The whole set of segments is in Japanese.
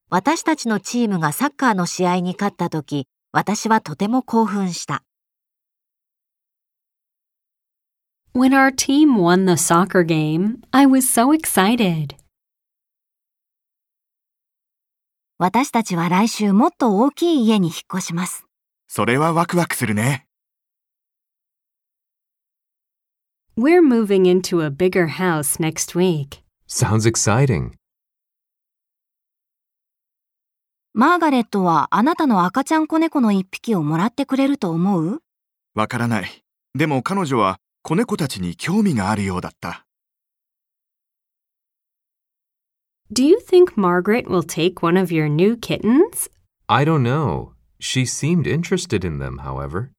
私たちのチームがサッカーの試合に勝ったとき、私はとても興奮した。 When our team won the soccer game, I was so excited. 私たちは来週もっと大きい家に引っ越します。 それはワクワクするね。 We're moving into a bigger house next week. Sounds exciting. マーガレットはあなたの赤ちゃん子猫の一匹をもらってくれると思う？ わからない。でも彼女は子猫たちに興味があるようだった。 Do you think Margaret will take one of your new kittens? I don't know. She seemed interested in them, however.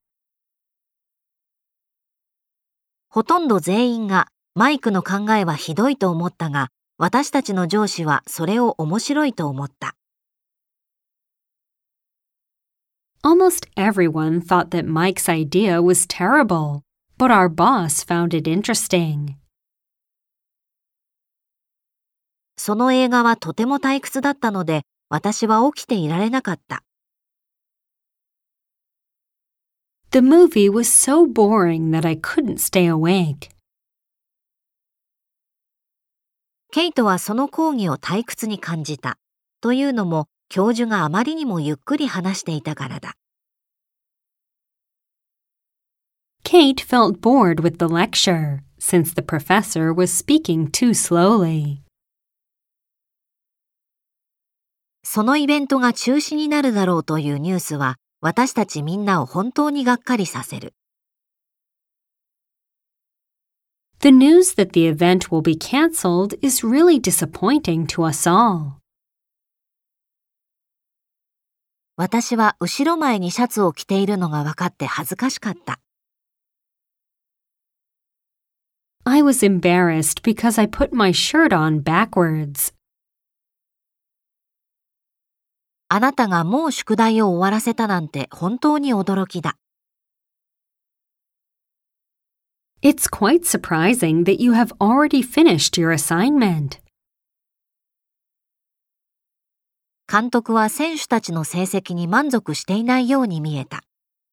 ほとんど全員がマイクの考えはひどいと思ったが、私たちの上司はそれを面白いと思った。 Almost everyone thought that Mike's idea was terrible, but our boss found it interesting. その映画はとても退屈だったので、私は起きていられなかった。 The movie was so boring that I couldn't stay awake. ケイトはその講義を退屈に感じた。というのも、教授があまりにもゆっくり話していたからだ。 Kate felt bored with the lecture, since the professor was speaking too slowly. そのイベントが中止になるだろうというニュースは、私たちみんなを本当にがっかりさせる。 The news that the event will be cancelled is really disappointing to us all. 私は後ろ前にシャツを着ているのが分かって恥ずかしかった。 I was embarrassed because I put my shirt on backwards. あなたがもう宿題を終わらせたなんて本当に驚きだ。 It's quite surprising that you have already finished your assignment. 監督は選手たちの成績に満足していないように見えた。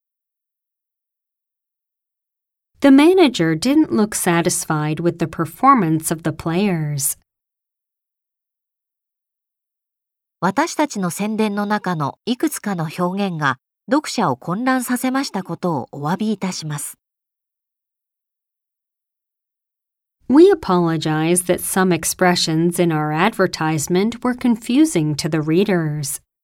The manager didn't look satisfied with the performance of the players. 私たちの宣伝の中のいくつかの表現が読者を混乱させましたことをお詫びいたします。 We apologize that some expressions in our advertisement were confusing to the readers.